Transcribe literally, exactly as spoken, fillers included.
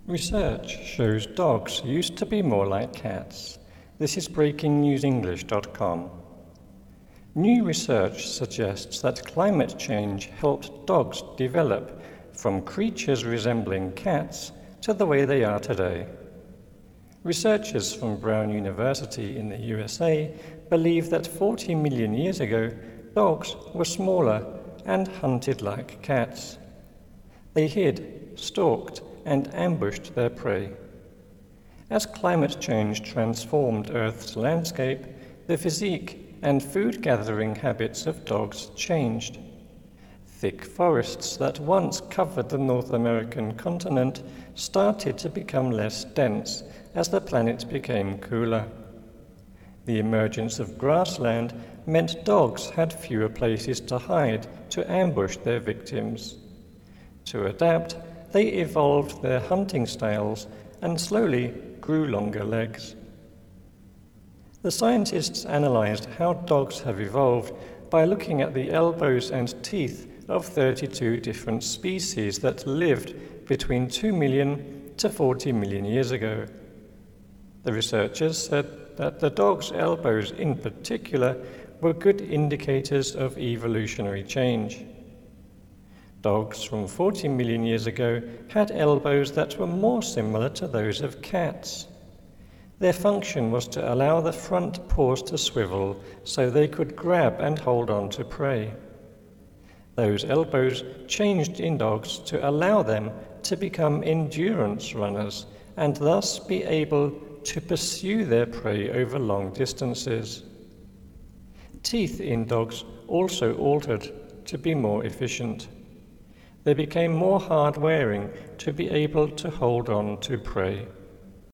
Research shows dogs used to be more like cats. This is breaking news english dot com. New research suggests that climate change helped dogs develop from creatures resembling cats to the way they are today. Researchers from Brown University in the U S A believe that forty million years ago, dogs were smaller and hunted like cats. They hid, stalked, and ambushed their prey. As climate change transformed Earth's landscape, the physique and food-gathering habits of dogs changed. Thick forests that once covered the North American continent started to become less dense as the planet became cooler. The emergence of grassland meant dogs had fewer places to hide to ambush their victims. To adapt, they evolved their hunting styles and slowly grew longer legs. The scientists analyzed how dogs have evolved by looking at the elbows and teeth of thirty-two different species that lived between two million to forty million years ago. The researchers said that the dog's elbows in particular were good indicators of evolutionary change. Dogs from forty million years ago had elbows that were more similar to those of cats. Their function was to allow the front paws to swivel so they could grab and hold on to prey. Those elbows changed in dogs to allow them to become endurance runners and thus be able to pursue their prey over long distances. Teeth in dogs also altered to be more efficient. They became more hard-wearing to be able to hold on to prey.